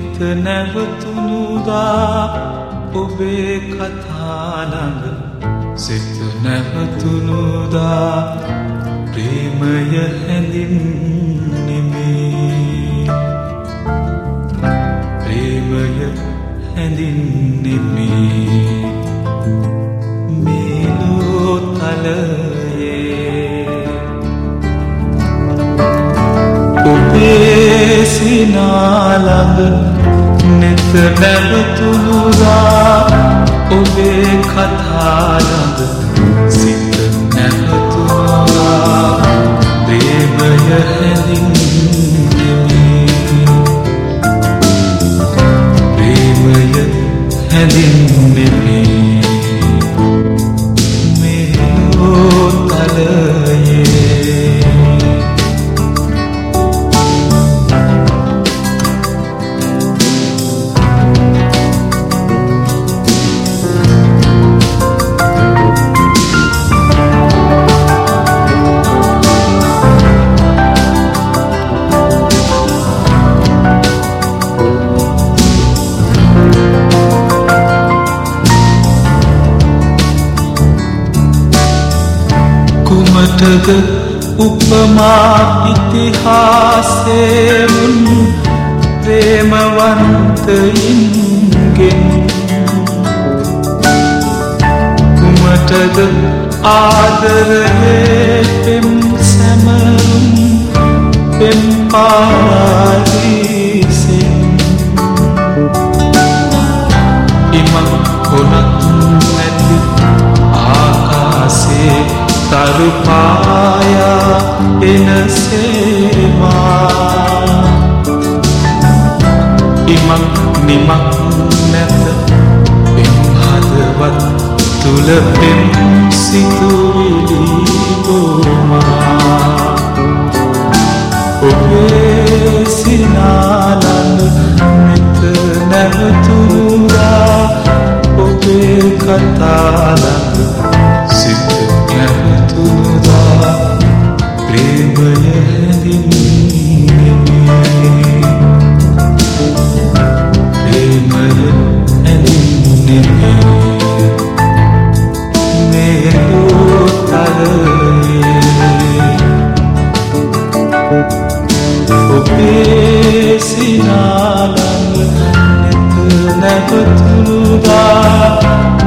නිත නැවතුණුදා ඔබේ කතා ළඟ සිත නැවතුණුදා ප්‍රේමය හැඳින්නෙමි ප්‍රේමය හැඳින්නෙමි මේලෝ තලයේ ඔබේ සිනාලඟ නෙත නැවතුණුදා ඔබේ කතා ළඟ සිත නැවතුණුදා ප්‍රේමය හැඳින්නෙමි ප්‍රේමය හැඳින්නෙමි මේලෝ තලයේ කුමටද උපමා ඉතිහාසයෙන් ප්‍රේමවන්තයින්ගෙන් කුමටද ආදරයේ පෙම් සැමරුම් පෙම් පාරාදීසෙන් ඉමක් කොනක් නැති ආකාසේ තරුපායා එනසේවා ඉමක් නිමක් නැත පෙම් හදවත් තුල පෙම් සිතුවිලි බොමා ඔබේ සිනාලඟ මෙත නැවතුණුදා ඔබේ කතා ළඟ සිත නැවතුණුදා ප්‍රේමය හැඳින්නෙමි ප්‍රේමය හැඳින්නෙමි මේලෝ තලයේ ඔබේ සිනාලඟ නෙත නැවතුණුදා